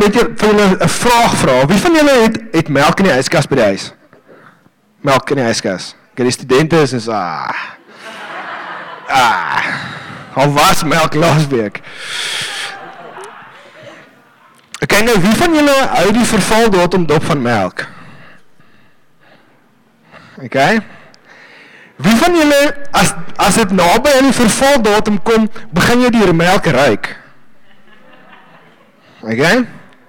net vir julle 'n vraag vra. Wie van julle het melk in die yskas by die huis? Melk in die yskas. Okay, die studente is al was melk laasweek. Okay, nou wie van julle hou die vervaldatum dop van melk? Okay. Wie van julle, as dit naby aan die vervaldatum kom, begin jy die melk ruik? Okay?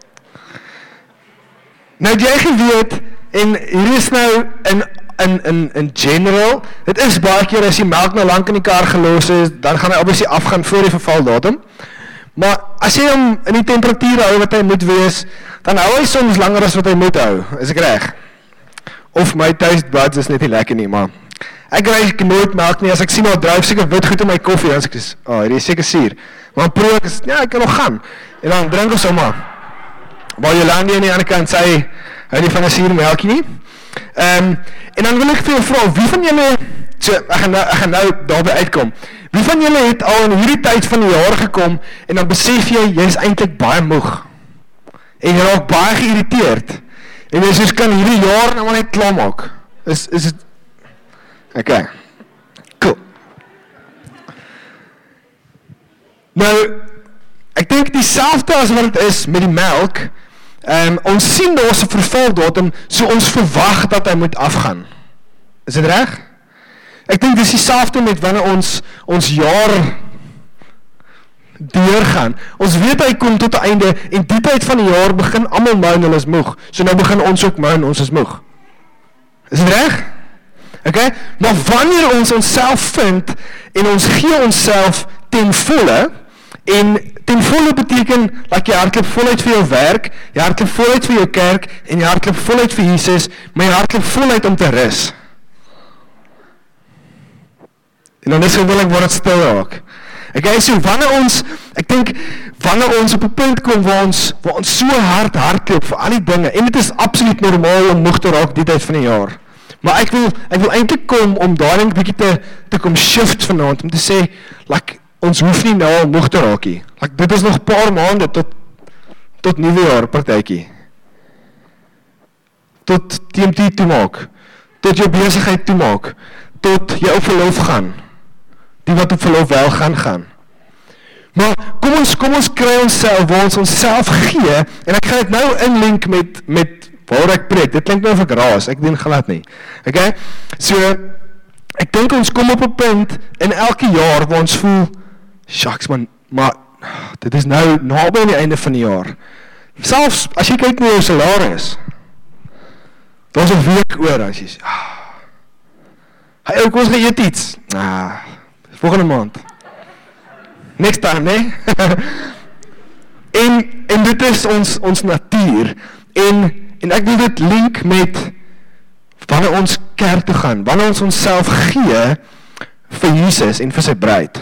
Nou jy geweet, en hier is nou in general, dit is baie keer as die melk nou lang in die kar gelos is, dan gaan hy obviously afgaan voor die vervaldatum. Maar as jy hom in die temperatuur hou wat hy moet wees, dan hou hy soms langer as wat hy moet hou. Is ek reg? Of my taste buds is net nie lekker nie, maar ek ruik nooit melk nie, as ek sien al dryf seker wit goed in my koffie, dan sê ek, hierdie is seker suur. Maar proe ek is, ja, ek kan nog gaan. En dan drink ons sommer. Waar Jolandi aan die ander kant sê, hou nie van 'n suur melkie nie. En dan wil ek vir jou vra, wie van julle, so, ek gaan nou daarby uitkom, wie van julle het al in hierdie tyd van die jaar gekom, en dan besef jy is eintlik baie moeg, en jy raak baie geïrriteerd, en jy soos kan hierdie jaar nou maar net klaar maak, is dit, okay, cool. Nou, ek dink dieselfde as wat het is met die melk, ons sien daar is 'n vervaldatum, so ons verwag dat hy moet afgaan. Is dit reg? Ek dink dis dieselfde met wanneer ons jaar deurgaan. Ons weet hy kom tot 'n einde, en die tyd van die jaar begin almal moun, hulle is moeg. So nou begin ons ook moun, ons is moeg. Is dit reg? Okay? Maar wanneer ons onsself vind, en ons gee onsself ten volle, en ten volle beteken, dat jy hardloop voluit vir jou werk, jy hardloop voluit vir jou kerk, en jy hardloop voluit vir Jesus, maar jy hardloop voluit om te rus. En dan is gewoonlik waar het stil raak. Okay, so ek dink, wanneer ons op 'n punt kom waar ons so hard hardloop vir al die dinge, en dit is absoluut normaal om moeg te raak die tyd van die jaar. Maar ek wil eintlik kom om daar 'n bietjie te kom shift vanaand, om te sê, ons hoef nie nou al moeg te raak nie. Dit is nog 'n paar maande tot nuwejaar partytjie. Tot TMT toemaak, tot jou besigheid toemaak, tot jy op verlof gaan, die wat op verlof wel gaan. Maar kom ons kry onsself, waar ons onsself gee, en ek gaan dit nou inlink met waar ek preek, dit klink nou of ek raas, ek doen glad nie. Okay? So, ek dink ons kom op 'n punt in elke jaar waar ons voel, shucks man, maar dit is nou naby aan die einde van die jaar. Selfs as jy kyk na jou salaris, daar's 'n week oor, as jy sê, hey, kom ons gaan eet iets. Volgende maand. Next time, nee? en dit is ons natuur. En ek wil dit link met wanneer ons kerk toe gaan, wanneer ons onsself gee vir Jesus en vir sy bruid.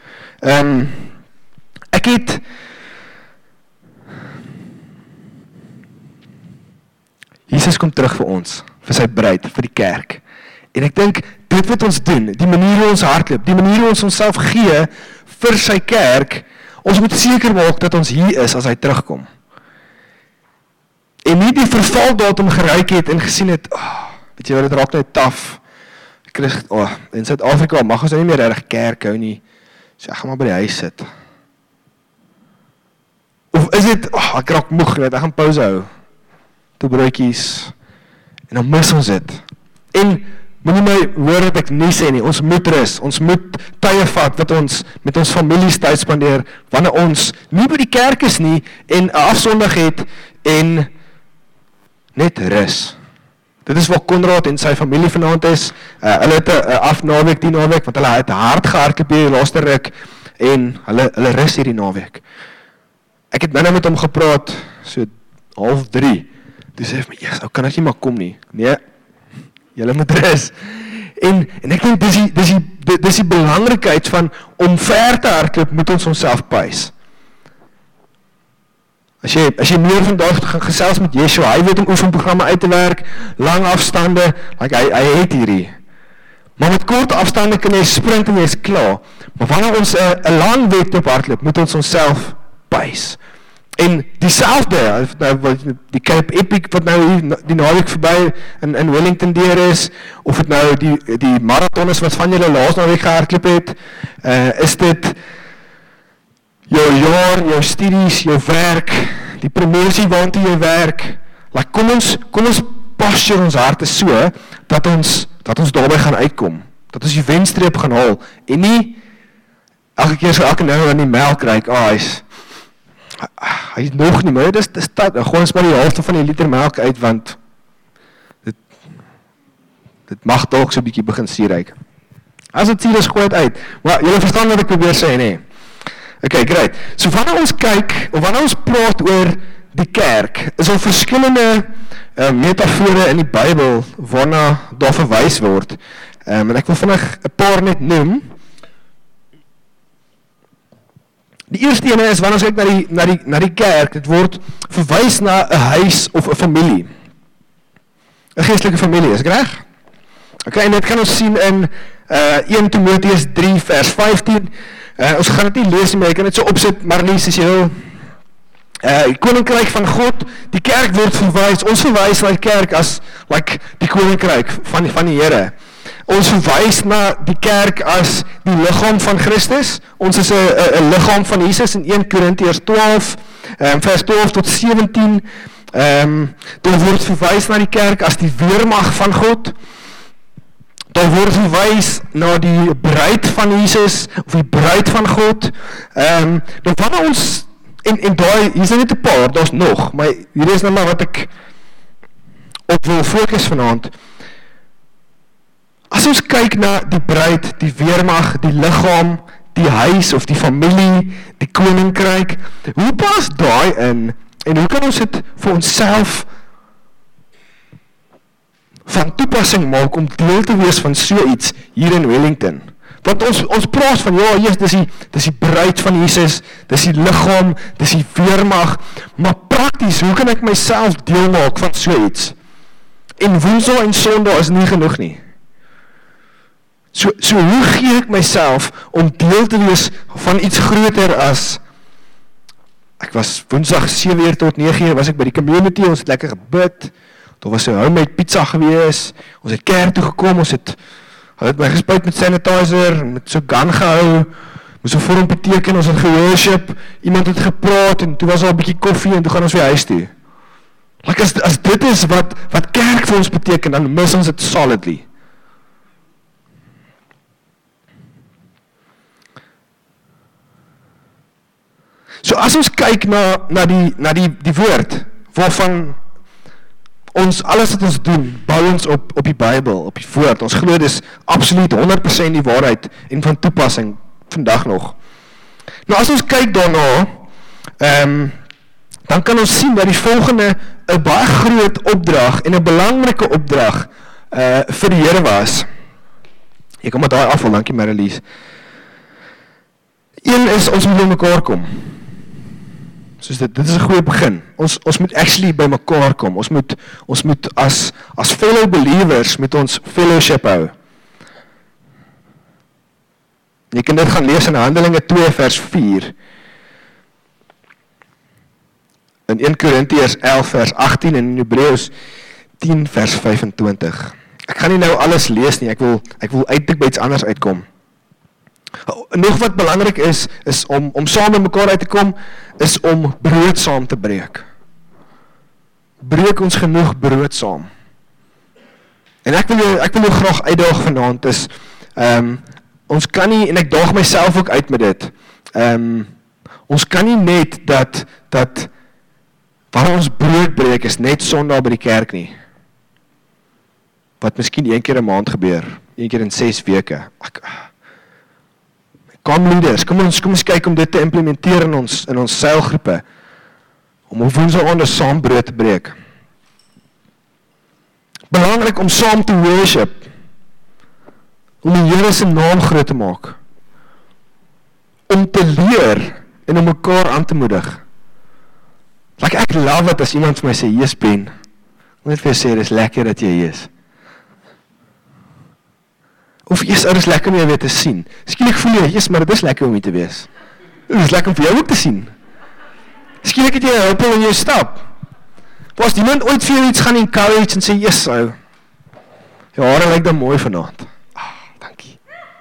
Ek het Jesus kom terug vir ons, vir sy bruid, vir die kerk. En ek dink, dit wat ons doen, die manier hoe ons hardloop, die manier hoe ons onsself gee vir sy kerk, ons moet seker maak dat ons hier is as hy terugkom. En nie die vervaldatum geruik het en gesien het, weet jy wat, dit raak nou taf. In Suid-Afrika mag ons nou nie meer reg kerk hou nie, so ek gaan maar by die huis sit. Of is dit, ek raak moeg, ek gaan pauze hou, toe broodjies, en dan mis ons dit. En moenie my hoor wat ek nie sê nie, ons moet rus, ons moet tye vat wat ons met ons families tyd spandeer, wanneer ons nie by die kerk is nie, en 'n afsondag het, en net rus. Dit is waar Konrad en sy familie vanaand is, hulle het 'n afnaweek die naweek, want hulle het hard gehardloop die laaste ruk, en hulle rus hierdie naweek. Ek het nou met hom gepraat, so 2:30, toe sê hy vir my, yes, kan ek nie maar kom nie, nee, julle moet rus. En ek dink, dis die belangrikheid van, om ver te hardloop, moet ons onsself pys. As jy meer vandag gaan gesels met Yeshua, hy weet om oefenprogramme uit te werk, lang afstande, hy het hierdie. Maar met kort afstande kan jy sprint en jy is klaar. Maar wanneer ons 'n lang wedloop hardloop, moet ons onsself pys. En dieselfde, die Cape Epic wat nou hier die naweek verby in Wellington deur is, of het nou die marathon is wat van julle laas naweek gehardloop het, is dit jou jaar, jou studies, jou werk, die promosie waantoe jy werk, like kom ons posture ons harte so, dat ons daarby gaan uitkom, dat ons die wenstreep gaan haal, en nie elke keer so elke nou in die melk ryk, hy is nog nie, maar dis gooi ons maar die helfte van die liter melk uit, want dit mag dalk so 'n bietjie begin suurryk. As dit suur is, gooi dit uit. Maar julle verstaan wat ek probeer sê, nee. Okay, great. So wanneer ons kyk, of wanneer ons praat oor die kerk, is daar verskillende metafore in die Bybel waarna daar verwys word. En ek wil vinnig 'n paar net noem. Die eerste ene is, wanneer ons kyk na die kerk, dit word verwys na 'n huis of 'n familie. 'n Geestelike familie, is ek reg? Okay, en dit kan ons sien in 1 Timoteus 3 vers 15. Ons gaan dit nie lees nie, maar jy kan dit so opsit, Marlies, as jy wil. Die koninkryk van God, die kerk word verwys, ons verwys na die kerk as like die koninkryk van die Here. Ons verwys na die kerk as die liggaam van Christus. Ons is 'n liggaam van Jesus in 1 Korintiërs 12, vers 12 tot 17. Daar word verwys na die kerk as die weermag van God. Daar word verwys na die bruid van Jesus, of die bruid van God. Dan wanneer ons, en daai, hier is net 'n paar, daar's nog, maar hier is nou maar wat ek op wil fokus vanaand. As ons kyk na die bruid, die weermag, die liggaam, die huis of die familie, die koninkryk, hoe pas daai in, en hoe kan ons dit vir onsself van toepassing maak om deel te wees van so iets hier in Wellington? Want ons praat van, dis die bruid van Jesus, dis die liggaam, dis die weermag, maar prakties, hoe kan ek myself deel maak van so iets? En Woensdae en Sondag is nie genoeg nie. So hoe gee ek myself om deel te wees van iets groter as, ek was Woensdag 7 uur tot 9 uur, was ek by die community, ons het lekker gebid, daar was 'n homemade pizza gewees, ons het kerk toe gekom, hulle het my gespuit met sanitizer, met so gun gehou, moes 'n vorm beteken, ons het geworship, iemand het gepraat, en toe was daar 'n bietjie koffie, en toe gaan ons weer huis toe. Like as dit is wat kerk vir ons beteken, dan mis ons dit solidly. So as ons kyk na die woord, waarvan ons, alles wat ons doen, bou ons op die Bybel, op die woord, ons glo dis absoluut 100% die waarheid, en van toepassing, vandag nog. Nou as ons kyk daarna, dan kan ons sien dat die volgende, 'n baie groot opdrag, en 'n belangrike opdrag, vir die Here was. Ek kom maar daai afval, dankie Marlies. Een is, ons moet by mekaar kom. Soos dit is 'n goeie begin. Ons moet actually by mekaar kom. Ons moet as fellow believers met ons fellowship hou. Jy kan dit gaan lees in Handelinge 2 vers 4. In 1 Korintiërs 11 vers 18 en in Hebreërs 10 vers 25. Ek gaan nie nou alles lees nie. Ek wil uitdruk by iets anders uitkom. Nog wat belangrik is om saam met mekaar uit te kom, is om brood saam te breek. Breek ons genoeg brood saam. En ek wil jou graag uitdaag vanaand is, ons kan nie, en ek daag myself ook uit met dit, ons kan nie net dat waar ons brood breek is net Sondag by die kerk nie. Wat miskien 1 keer 'n maand gebeur, 1 keer in 6 weke. Kom leaders, kom ons kyk om dit te implementeer in ons seilgroepe, om op Woensdae saam brood te breek. Belangrik om saam te worship, om die Here se naam groot te maak, om te leer en om mekaar aan te moedig. Ek love it as iemand vir my sê, "Yes Ben," net vir sê, dis lekker dat jy hier is. Of, "Yes, dit is lekker om jou weer te sien." Skielik voel jy, "Yes, maar dit is lekker om hier te wees." Dit is lekker om vir jou ook te sien. skielik het jy 'n huppel in jou stap. Was iemand ooit vir jou iets gaan encourage en sê, yes, ou, jou hare lyk dan mooi vanaand. Dankie.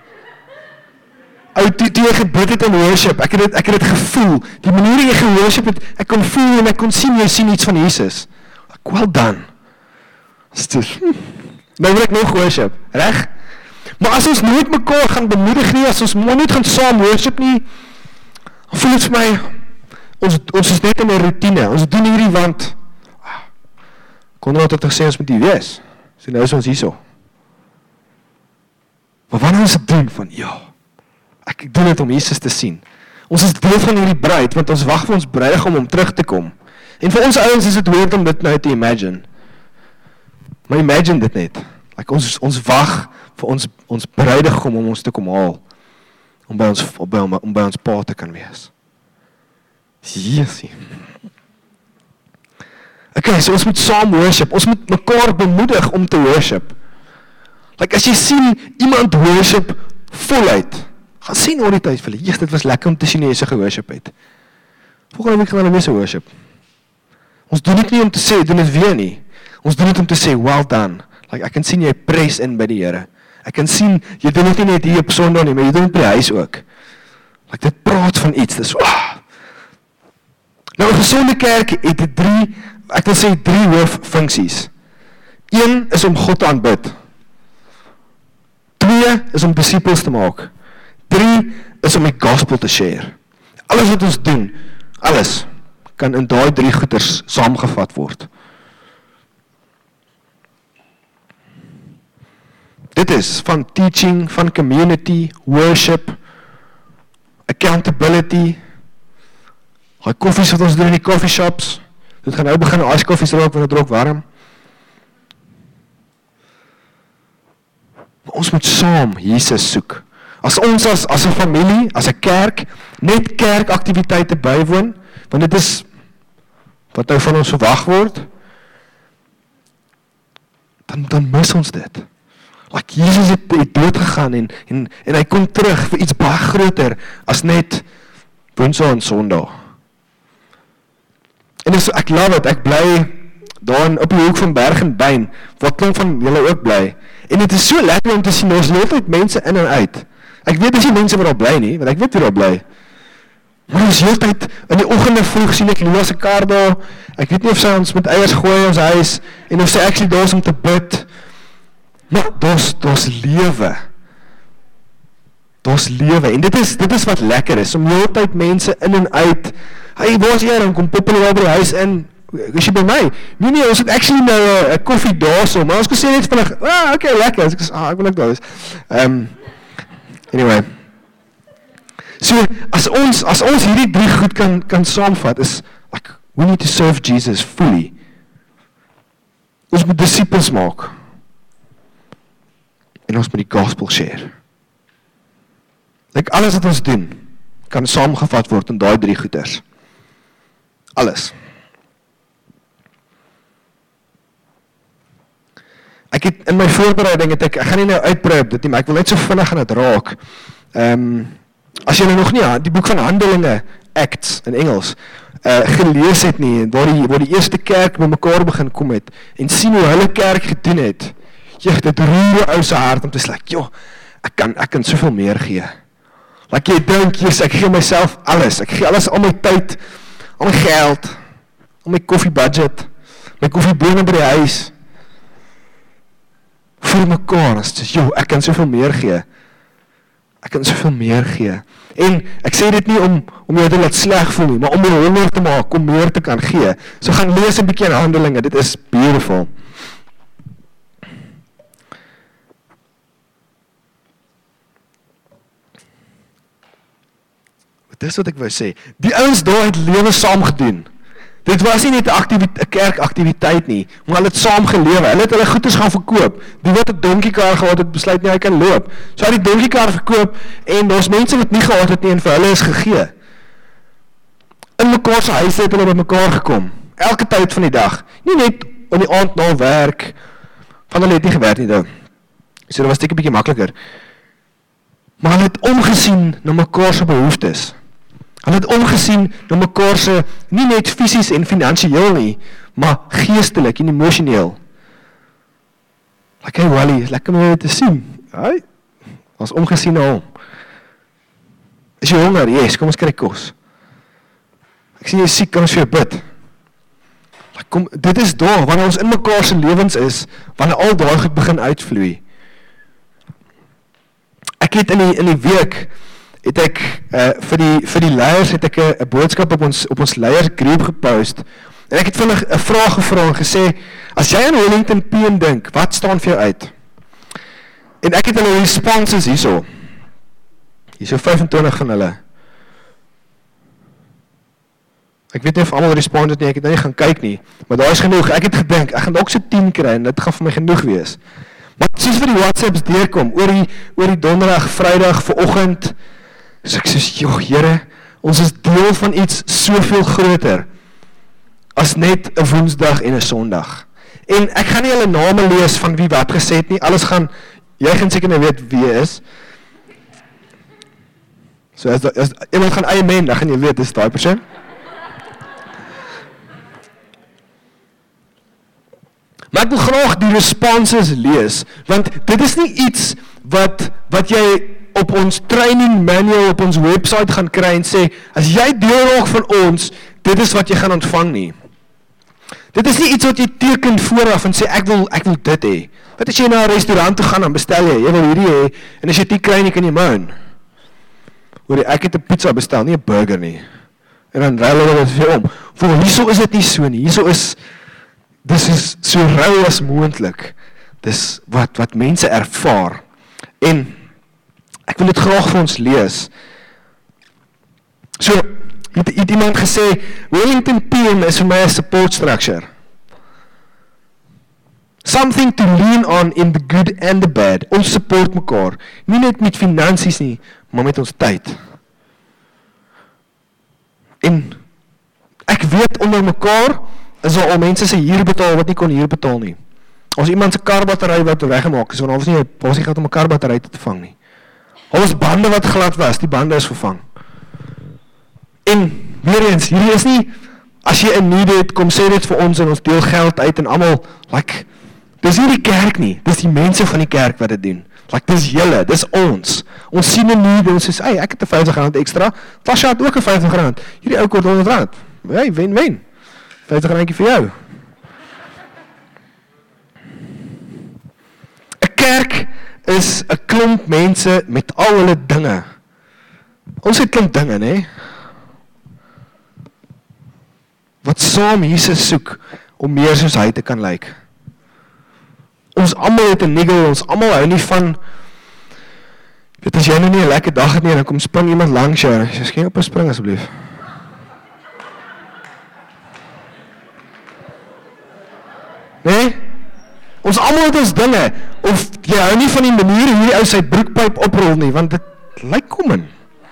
Ou, toe jy gebid het in worship, ek het dit gevoel, die manier jy geworship het, ek kon voel en ek kon sien, jy sien iets van Jesus. Well done. Nou wil ek nog worship, reg? Maar as ons nooit mekaar gaan bemoedig nie, as ons nooit gaan saam worship nie, dan voel het vir my, ons is net in 'n routine, ons doen hierdie want, Konrad het gesê, ons moet hier wees, so nou is ons hierso. Maar wanneer ons het doen van, ja, ek doen het om Jesus te sien, ons is deel van hierdie bruid, want ons wag vir ons bruidegom om terug te kom, en vir ons ouens is het weird om dit nou te imagine, maar imagine dit net, like ons wag vir ons bruidegom om ons te kom haal, om by ons pa te kan wees. Jesusie. Okay, so ons moet saam worship, ons moet mekaar bemoedig om te worship. Like as jy sien iemand worship voluit, gaan sien oor die tyd vir hulle, dit was lekker om te sien hoe jy so geworship het. Volgende week gaan hulle weer so worship. Ons doen dit nie om te sê, doen dit weer nie. Ons doen dit om te sê, well done. Like ek kan sien jy press in by die Here. Ek kan sien, jy doen dit nie net hier op Sondag nie, maar jy doen dit by die huis ook. Like dit praat van iets, dis Nou 'n gesonde kerk het ek wil sê 3 hooffunksies. 1 is om God te aanbid. 2 is om disippels te maak. 3 is om die gospel te share. Alles wat ons doen, alles, kan in daai 3 goeders saamgevat word. Dit is van teaching, van community, worship, accountability, die koffies wat ons doen in die coffee shops, dit gaan nou begin ice koffies rook, want het rook warm. Maar ons moet saam Jesus soek. As ons as 'n familie, as 'n kerk, net kerkaktiwiteite bywoon, want dit is wat nou van ons verwag word, dan mis ons dit. Like Jesus het dood gegaan en hy kom terug vir iets baie groter as net Woensdag en Sondag. En ek love it, ek bly daar op die hoek van Berg en Bein, wat klink van julle ook bly. En het is so lekker om te sien, ons loop uit mense in en uit. Ek weet dis nie mense wat daar bly nie, want ek weet wie daar bly. Maar ons heeltyd, in die oggende vroeg sien ek Lia se kar daar, ek weet nie of sy ons met eiers gooi in ons huis, en of sy actually daar is om te bid. Maar daar's lewe. Daar's lewe, en dit is wat lekker is, om heeltyd mense in en uit, hey, waar is jy, dan kom poppel daar by die huis in, is jy by my? Nee, ons het actually nou 'n koffie daar so, maar ons kon sê net vinnig, okay, lekker, ek wil ook daar is. Anyway, so, as ons hierdie 3 goed kan saamvat, is, like, we need to serve Jesus fully. Ons moet disippels maak, en ons moet die gospel share. Like, alles wat ons doen, kan saamgevat word in daai 3 goeders. Alles. Ek het in my voorbereiding, ek gaan nie nou uitbrei op dit nie, maar ek wil net so vinnig aan dit raak. As jy nou nog nie die boek van Handelinge, Acts in Engels, gelees het nie, waar die eerste kerk by mekaar begin kom het, en sien hoe hulle kerk gedoen het, dit roer ou se hart om te sê, joh, ek kan soveel meer gee. Like jy dink, ek gee myself alles, ek gee alles, al my tyd, al my geld, al my koffiebudget, my koffiebone by die huis, vir mekaar, joh, ek kan soveel meer gee. Ek kan soveel meer gee. En ek sê dit nie om jou te laat sleg voel nie, maar om jou honger te maak, om meer te kan gee. So gaan lees 'n bietjie in Handelinge, dit is beautiful. Dis wat ek wou sê. Die ouens daar het lewe saam gedoen. Dit was nie net 'n kerkaktiwiteit nie, maar hulle het saam gelewe. Hulle het hulle goederes gaan verkoop. Die wat 'n donkiekar gehad het, besluit nie hy kan loop. So hy het die donkiekar verkoop en daar's mense wat nie gehad het nie en vir hulle is gegee. In mekaar se huise het hulle by mekaar gekom. Elke tyd van die dag. Nie net in die aand na werk. Van hulle het nie gewerk nie nou. So dit was net 'n bietjie makliker. Maar hulle het omgesien na mekaar se behoeftes. Hulle het omgesien na mekaar se, nie net fisies en finansiëel nie, maar geestelik en emosioneel. Like, hey Wally, is lekker om jou te sien. Hey, ons omgesien na hom. Is jy honger? Yes, kom ons kry kos. Ek sien jy is siek, kan ons vir jou bid. Like, kom, dit is daar, wanneer ons in mekaar se lewens is, wanneer al daar goed begin uitvloei. Ek het in die week, het ek, vir die leiers, het ek 'n boodskap op ons leiersgroep gepost, en ek het vinnig 'n vraag gevra en gesê, as jy aan Wellington PM dink, wat staan vir jou uit? En ek het hulle responses hierso 25 van hulle. Ek weet nie of almal respond het nie, ek het nou nie gaan kyk nie, maar daar is genoeg, ek het gedink, ek gaan dalk so 10 kry, en dit gaan vir my genoeg wees. Maar soos vir die WhatsApps deurkom, oor die donderdag, vrydag, vanoggend, so ek soos, joh, Here, ons is deel van iets soveel groter, as net 'n Woensdag en 'n Sondag. En ek gaan nie hulle name lees van wie wat gesê het nie, jy gaan seker nou weet wie is. So as iemand gaan amen, dan gaan jy weet, dis daai persoon. Maar ek wil graag die responses lees, want dit is nie iets wat jy op ons training manual op ons website gaan kry en sê, as jy deel raak van ons, dit is wat jy gaan ontvang nie. Dit is nie iets wat jy teken vooraf en sê, ek wil dit hê. Wat as jy na 'n restaurant toe gaan, dan bestel jy wil hierdie hê, en as jy dit kry nie, kan jy moan. Hoor, ek het 'n pizza bestel, nie 'n burger nie. En dan ruil hulle dit vir om. Voor hierso is dit nie so nie. Dis is so rou as moontlik. Dis wat mense ervaar. En ek wil dit graag vir ons lees. So, het iemand gesê, Wellington PM is vir my 'n support structure. Something to lean on in the good and the bad. Ons support mekaar. Nie net met finansies nie, maar met ons tyd. En ek weet onder mekaar is daar al mense se huur betaal wat nie kon huur betaal nie. As iemand se karbattery wat weggemaak is, want daar was nie geld om 'n karbattery te vang nie. Ons bande wat glad was, die bande is vervang. En weer eens, hierdie is nie, as jy 'n need het, kom sê dit vir ons en ons deel geld uit en almal, dis nie die kerk nie, dis die mense van die kerk wat dit doen. Dis julle, dis ons. Ons sien 'n need en ons sê, hey, ek het 'n R50 ekstra, Tasha het ook 'n R50. Hierdie ou kort R100. Hey, wen. R50 vir jou. 'n Kerk is 'n klomp mense met al hulle dinge. Ons het klomp dinge, né? Wat saam Jesus soek om meer soos hy te kan lyk. Ons almal het 'n niggle, ons almal hou nie van, weet as jy nou nie 'n lekker dag het nie, dan kom spring iemand langs jou, en jy sê, geen op 'n spring asseblief. Nee? Ons almal het ons dinge, of jy hou nie van die manier hoe hierdie ou sy broekpyp oprol nie, want dit lyk kom in.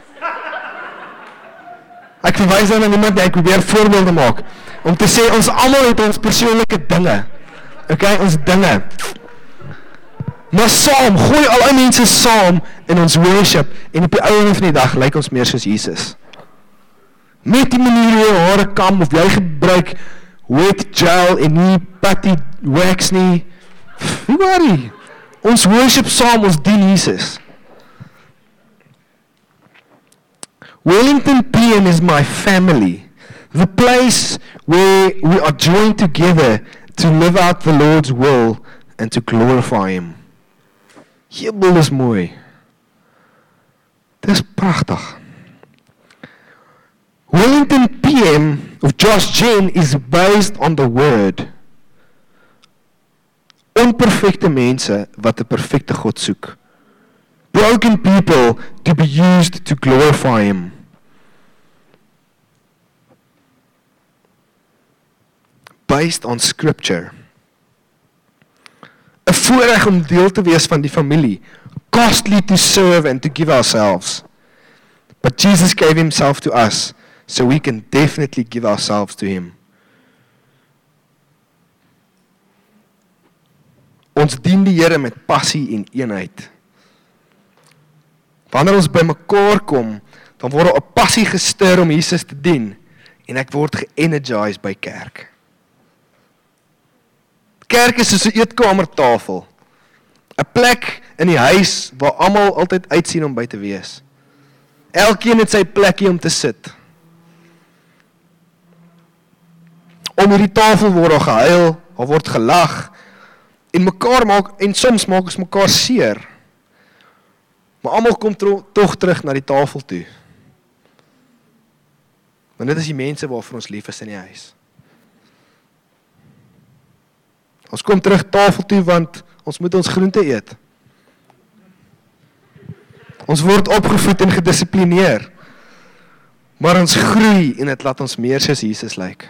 Ek verwys dan aan iemand, ek probeer voorbeelde maak, om te sê, ons almal het ons persoonlike dinge. Okay, ons dinge. Maar saam, gooi al die mense saam in ons worship, en op die einde van die dag lyk ons meer soos Jesus. Met die manier hoe jy hare kam, of jy gebruik wet gel en nie patty wax nie, wie worry? Ons worship saam, ons dien Jesus. Wellington PM is my family, the place where we are joined together to live out the Lord's will and to glorify Him. Jebel is mooi. Dis pragtig. Wellington PM of Josh Gen is based on the word. Onperfekte mense wat 'n perfekte God soek. Broken people to be used to glorify Him. Based on scripture. 'n Voorreg om deel te wees van die familie. Costly to serve and to give ourselves. But Jesus gave Himself to us, so we can definitely give ourselves to Him. Ons dien die Here met passie en eenheid. Wanneer ons by mekaar kom, dan word daar 'n passie gestir om Jesus te dien, en ek word ge-energized by kerk. Kerk is soos 'n eetkamertafel, 'n plek in die huis waar almal altyd uitsien om by te wees. Elkeen het sy plekkie om te sit. Om hierdie tafel word daar gehuil, daar word gelag, en soms maak ons mekaar seer. Maar almal kom tog terug na die tafel toe. Want dit is die mense waarvoor ons lief is in die huis. Ons kom terug tafel toe want ons moet ons groente eet. Ons word opgevoed en gedissiplineer. Maar ons groei en dit laat ons meer soos Jesus lyk.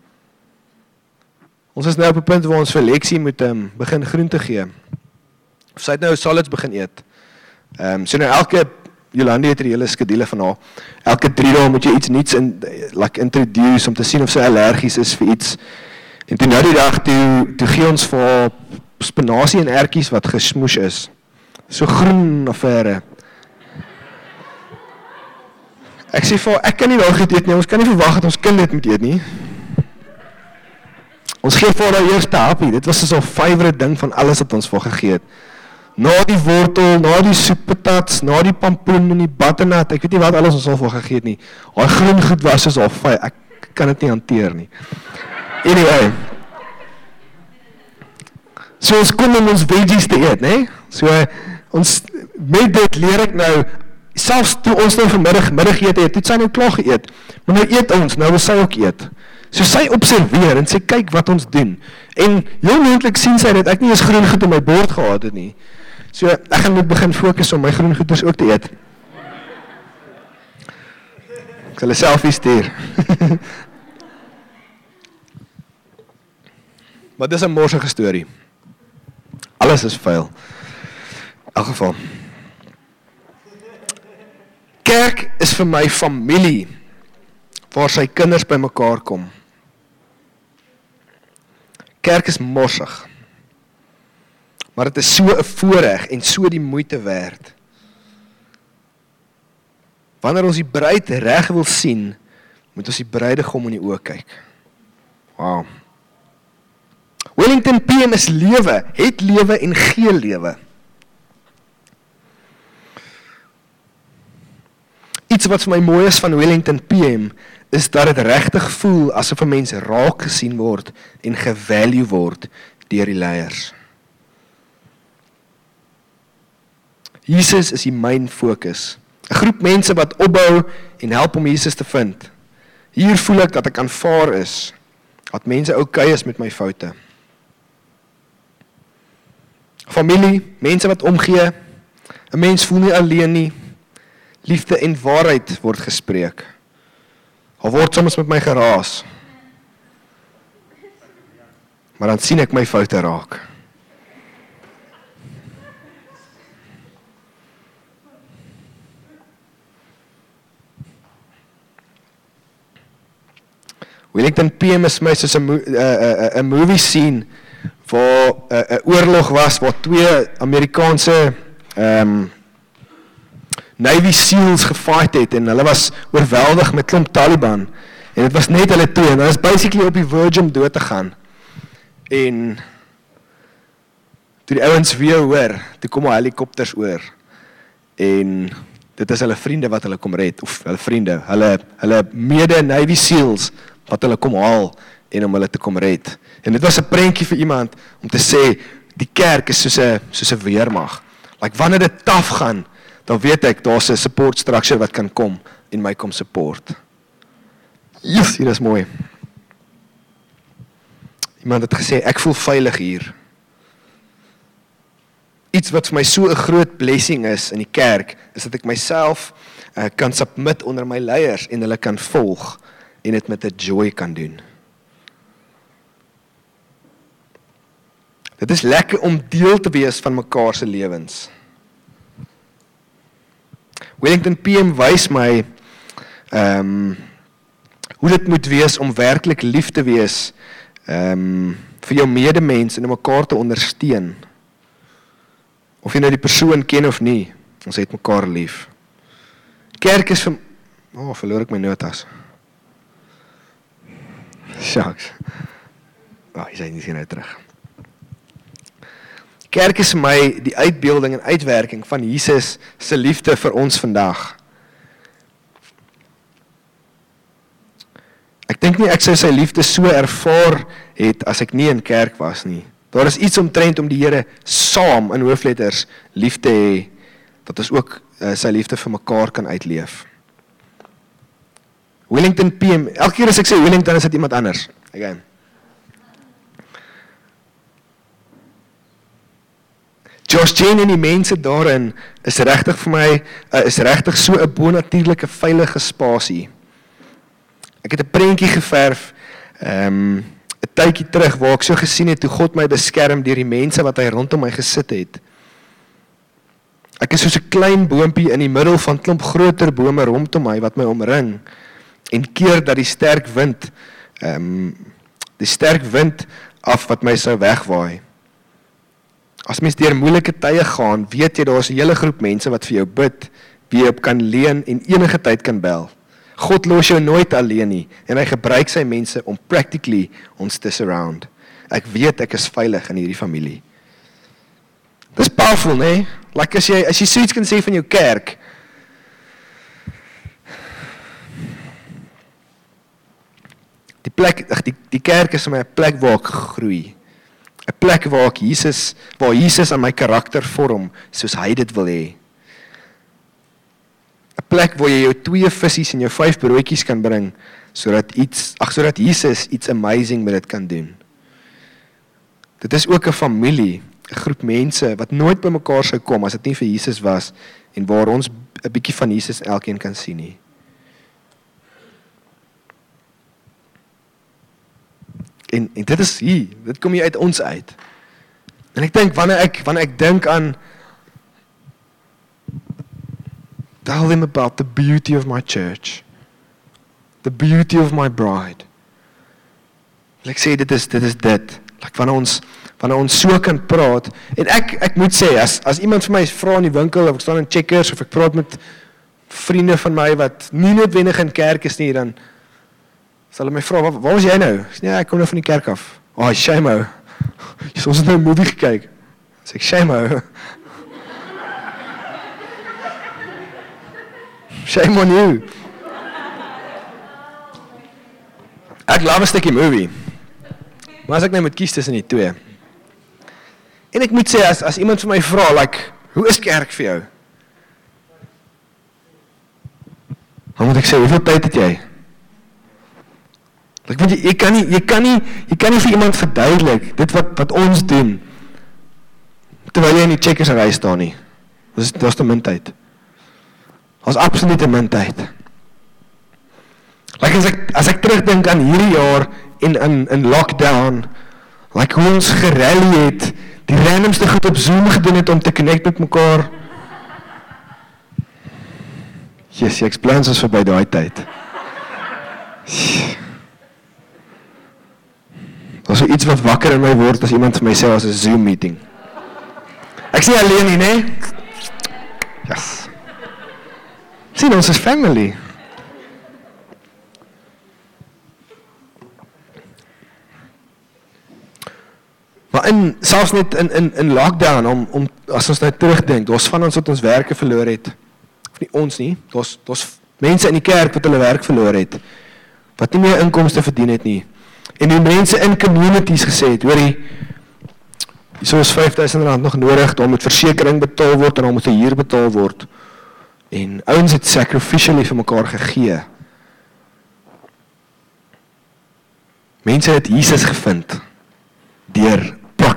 Ons is nou op 'n punt waar ons vir Lexie moet begin groente gee. Of sy het nou solids begin eet. So nou Jolandi het 'n hele skedule van haar. Elke 3 dae moet jy iets nuuts introduce om te sien of sy allergies is vir iets. En toe nou die dag toe gee ons vir haar spinasie en ertjies wat gesmoes is. So groen affære. Ek sê vir haar, ek kan nie daar goed eet nie, ons kan nie verwag dat ons kind dit moet eet nie. Ons gee vir haar eerste happie, dit was so 'n favourite ding van alles wat ons vir gegee het. Na die wortel, na die soeppatats, na die pampoen en die butternut, ek weet nie wat alles ons al vir gegee het nie. Haar groen goed was soos al fyn, ek kan dit nie hanteer nie. Anyway. So ons kom om ons veggies te eet, né? So ons met dit leer ek nou, selfs toe ons nou middagete eet, het sy nou klaar geëet, maar nou eet ons, nou wil sy ook eet. So sy observeer en sy kyk wat ons doen. En heel moontlik sien sy dat ek nie eens groen goed op my bord gehad het nie. So ek gaan moet begin fokus om my groen goeders ook te eet. Ek sal 'n selfie stuur. Maar dis 'n morsige storie. Alles is vuil. In elk geval. Kerk is vir my familie, waar sy kinders by mekaar kom. Kerk is morsig. Maar dit is so 'n voorreg en so die moeite werd. Wanneer ons die bruid reg wil sien, moet ons die bruidegom in die oë kyk. Wow. Wellington PM is lewe, het lewe en gee lewe. Iets wat vir my mooi is van Wellington PM, is dat dit regtig voel asof 'n mens raak gesien word en gevalue word deur die leiers. Jesus is die main fokus. 'n Groep mense wat opbou en help om Jesus te vind. Hier voel ek dat ek aanvaar is, dat mense okay is met my foute. Familie, mense wat omgee, 'n mens voel nie alleen nie, liefde en waarheid word gespreek. Al word soms met my geraas, maar dan sien ek my foute raak. Wellington PM is my soos 'n movie scene waar 'n oorlog was waar 2 Amerikaanse Navy SEALs gefight het en hulle was oorweldig met klomp Taliban en dit was net hulle 2 en hulle is basically op die verge om dood te gaan. En toe die ouens weer hoor, toe kom helikopters oor en dit is hulle vriende wat hulle kom red, of hulle vriende, hulle mede Navy SEALs wat hulle kom haal en om hulle te kom red. En dit was 'n prentjie vir iemand om te sê, die kerk is soos 'n weermag. Like wanneer dit taaf gaan, dan weet ek, daar's 'n support structure wat kan kom en my kom support. Yes, hier is mooi. Iemand het gesê, ek voel veilig hier. Iets wat vir my so 'n groot blessing is in die kerk, is dat ek myself kan submit onder my leiers en hulle kan volg en dit met 'n joy kan doen. Dit is lekker om deel te wees van mekaar se lewens. Wellington PM wys my hoe dit moet wees om werklik lief te wees vir jou medemens en om mekaar te ondersteun. Of jy nou die persoon ken of nie, ons het mekaar lief. Kerk is vir Verloor ek my notas. Shucks. Jy sê nie nou terug. Kerk is vir my die uitbeelding en uitwerking van Jesus se liefde vir ons vandag. Ek dink nie ek sou sy liefde so ervaar het as ek nie in kerk was nie. Daar is iets omtrent om die Here saam in hoofletters lief te hê, dat ons ook sy liefde vir mekaar kan uitleef. Wellington PM, elke keer as ek sê Wellington is dit iemand anders. Again. Josh Jane en die mense daarin is regtig vir my, is regtig so 'n bonatuurlike veilige spasie. Ek het 'n prentjie geverf, 'n tydjie terug waar ek so gesien het hoe God my beskerm deur die mense wat hy rondom my gesit het. Ek is soos 'n klein boompie in die middel van klomp groter bome rondom my wat my omring en keer dat die sterk wind af wat my sou wegwaai. As mens deur moeilike tye gaan, weet jy daar's 'n hele groep mense wat vir jou bid, wie jy op kan leun en enige tyd kan bel. God los jou nooit alleen nie en hy gebruik sy mense om practically ons te surround. Ek weet ek is veilig in hierdie familie. Dis powerful, nee? Like as jy so iets kan sê van jou kerk. Die kerk is vir my 'n plek waar ek groei. 'n plek waar Jesus aan my karakter vorm soos hy dit wil hê. 'n plek waar jy jou 2 visse en jou 5 broodjies kan bring sodat Jesus iets amazing met dit kan doen. Dit is ook 'n familie, 'n groep mense wat nooit by mekaar sou kom as dit nie vir Jesus was en waar ons 'n bietjie van Jesus elkeen kan sien nie. En dit kom hier uit ons uit. En ek dink wanneer ek dink aan tell them about the beauty of my church, the beauty of my bride. Ek sê dit is dit. Like wanneer ons so kan praat en ek moet sê as iemand vir my vra in die winkel of ek staan in Checkers of ek praat met vriende van my wat nie noodwendig in kerk is nie, dan sal hulle my vra, waar was jy nou? Nee, ek kom nou van die kerk af. Shame ou. Ons het nou 'n movie gekyk. Sê ek, shame ou. Shame on you. Ek love 'n stukkie movie. Maar as ek nou moet kies tussen die twee. En ek moet sê, as iemand vir my vra, like, hoe is kerk vir jou? Dan moet ek sê, hoeveel tyd het jy? Ek weet jy kan nie vir iemand verduidelik dit wat ons doen terwyl jy in die Checkers ry staan nie. Dis te min tyd. Ons absoluut te min tyd. Like as ek terugdink aan hierdie jaar in lockdown, like hoe ons gerally het, die randomste goed op Zoom gedoen het om te connect met mekaar. Yes, jy explains ons verby daai tyd. Daar's so iets wat wakker in my word as iemand vir my sê as 'n Zoom meeting. Ek sê alleen nie, né? Yes. Sien ons is family. Maar selfs net in lockdown om as ons nou terugdink, daar's van ons wat ons werke verloor het. Of nie ons nie, daar's mense in die kerk wat hulle werk verloor het. Wat nie meer inkomste verdien het nie. En die mense in communities gesê het, hoorie, so is R5,000 nog nodig, dan moet versekering betaal word en dan moet 'n huur betaal word. En ouens het sacrificially vir mekaar gegee. Mense het Jesus gevind deur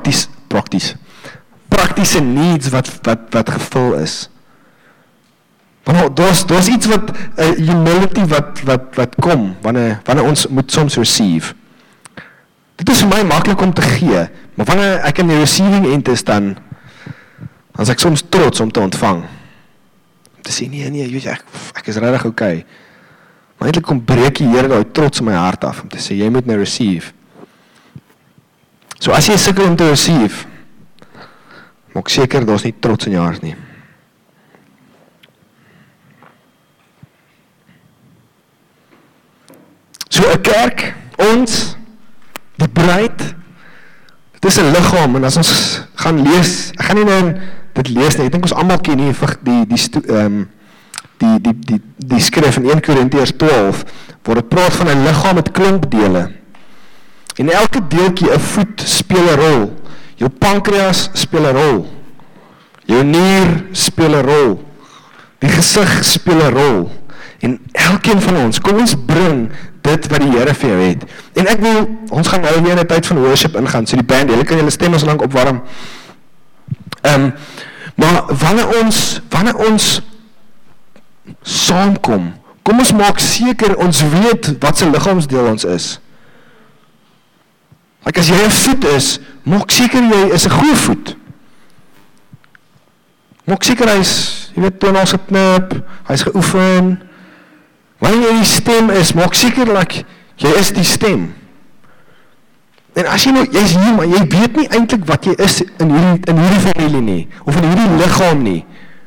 praktiese needs wat gevul is. Want daar's iets wat humility wat kom wanneer ons moet soms receive. Dit is vir my maklik om te gee, maar wanneer ek in die receiving end is dan is ek soms trots om te ontvang. Om te sê nee, jy weet ek is regtig okay. Maar eintlik kom breek die Here daai trots in my hart af om te sê jy moet nou receive. So as jy sukkel om te receive, maak seker daar's nie trots in jou hart nie. So 'n kerk, ons, die bruid, dit is 'n liggaam, en as ons gaan lees, ek gaan nie nou dit lees nie, ek dink ons almal ken die skrif in 1 Korintiërs 12, waar dit praat van 'n liggaam met klomp dele. En elke deeltjie, 'n voet speel 'n rol. Jou pankreas speel 'n rol. Jou nier speel 'n rol. Die gesig speel 'n rol. En elkeen van ons, kom ons bring dit wat die Here vir jou het. En ek wil, ons gaan nou weer in 'n tyd van worship ingaan, so die band, julle kan julle stemme so lank opwarm. Maar wanneer ons saamkom, kom ons maak seker ons weet wat se liggaamsdeel ons is. Like as jy 'n voet is, maak seker jy is 'n goeie voet. Maak seker hy's, jy weet, tonals geknip, hy's geoefen. Wanneer jy die stem is, maak seker like jy is die stem. En as jy nou, jy's hier, maar jy weet nie eintlik wat jy is in hierdie familie nie, of in hierdie liggaam nie.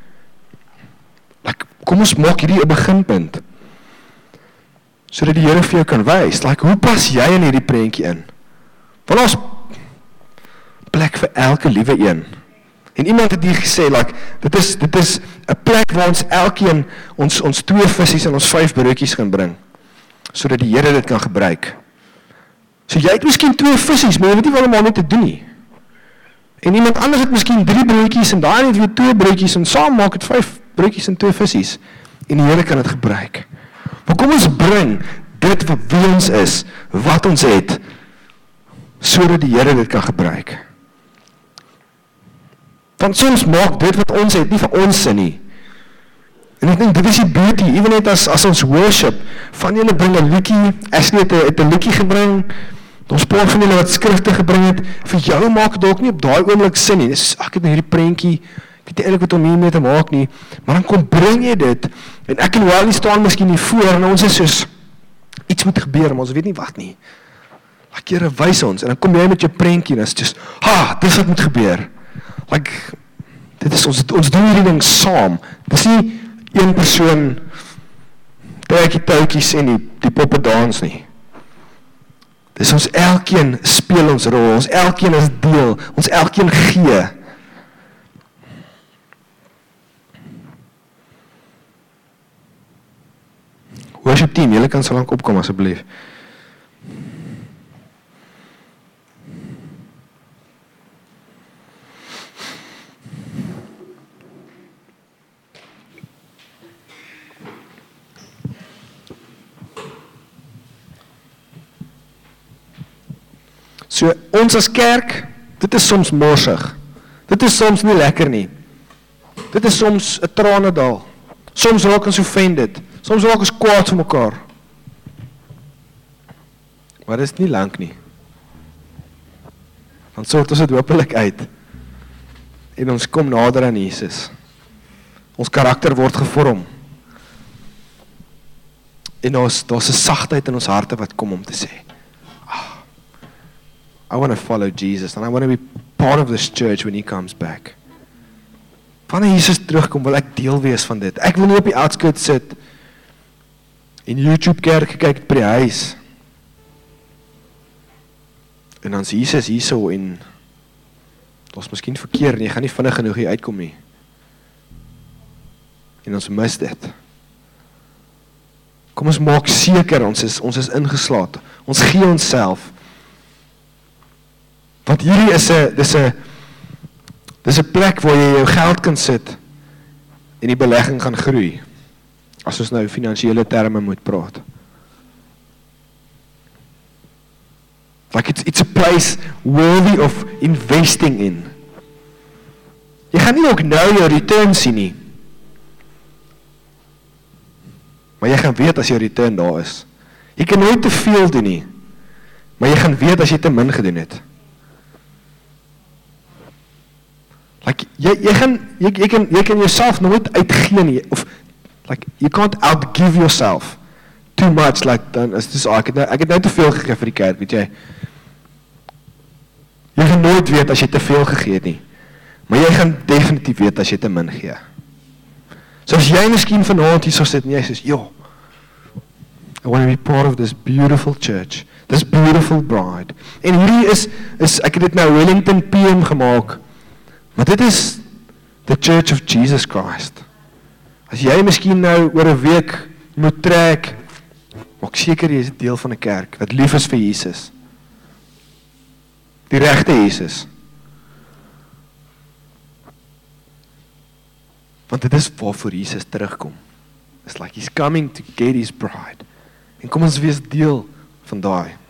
Like, kom ons maak hierdie 'n beginpunt, sodat die Here vir jou kan wys, like, hoe pas jy in hierdie prentjie in? Want ons plek vir elke liewe een. En iemand het hier gesê, like, dit is 'n plek waar ons elkeen ons 2 visies en ons 5 broodjies gaan bring, sodat die Here dit kan gebruik. So jy het miskien 2 visies, maar jy weet nie wat om daarmee te doen nie. En iemand anders het miskien 3 broodjies en daar het weer 2 broodjies en saam maak het 5 broodjies en 2 visies. En die Here kan dit gebruik. Maar kom ons bring dit wat wie ons is, wat ons het, sodat die Here dit kan gebruik. Want soms maak dit wat ons het nie vir ons sin nie. En ek dink dit is die beauty, even net as ons worship, van julle bring 'n liedjie, Ashley het 'n liedjie gebring, ons paar van julle wat skrifte gebring het, vir jou maak dit dalk nie op daai oomblik sin nie. Dis ek het nou hierdie prentjie, ek weet nie eintlik wat om hiermee te maak nie, maar dan kom bring jy dit, en ek en Wally staan miskien hier voor, en ons is soos, iets moet gebeur, maar ons weet nie wat nie. Like, Here, wys ons, en dan kom jy met jou prentjie, en is just, dis wat moet gebeur. Like, dit is ons doen hierdie ding saam. Dis nie een persoon trek touwtjies en die poppe dans nie. Dis ons elkeen speel ons rol, ons elkeen is deel, ons elkeen gee. Worship team, julle kan so lank opkom asseblief. So, ons as kerk, dit is soms morsig. Dit is soms nie lekker nie. Dit is soms 'n tranendal. Soms raak ons offended. Soms raak ons kwaad vir mekaar. Maar dit is nie lank nie. Dan sort ons dit hopelik uit. En ons kom nader aan Jesus. Ons karakter word gevorm. En daar's 'n sagtheid in ons harte wat kom om te sê, I want to follow Jesus, and I want to be part of this church when he comes back. Wanneer Jesus terugkom, wil ek deel wees van dit. Ek wil nie op die outskirts sit en YouTube kerk kyk by die huis. En dan is Jesus hierso en daar's miskien verkeer en jy gaan nie vinnig genoeg hier uitkom nie. En ons mis dit. Kom ons maak seker ons is ingeslaat. Ons gee onsself. Want hierdie dis 'n plek waar jy jou geld kan sit en die belegging gaan groei. As ons nou finansiële terme moet praat. Like it's a place worthy of investing in. Jy gaan nie ook nou jou return sien nie. Maar jy gaan weet as jou return daar is. Jy kan nooit te veel doen nie. Maar jy gaan weet as jy te min gedoen het. Like, jy kan jouself nooit uitgee nie, of, like, you can't outgive yourself too much, like, dan is dis, ek het nou te veel gegee vir die kerk, weet jy. Jy gaan nooit weet as jy te veel gegee het nie, maar jy gaan definitief weet as jy te min gee. So as jy miskien vanavond hier so sit, en jy sê, joh, I want to be part of this beautiful church, this beautiful bride. En hierdie is ek het dit nou Wellington PM gemaak, maar dit is the church of Jesus Christ. As jy miskien nou oor 'n week moet trek, maak seker jy is deel van 'n kerk wat lief is vir Jesus. Die regte Jesus. Want dit is waarvoor Jesus terugkom. It's like he's coming to get his bride. En kom ons wees deel van daai.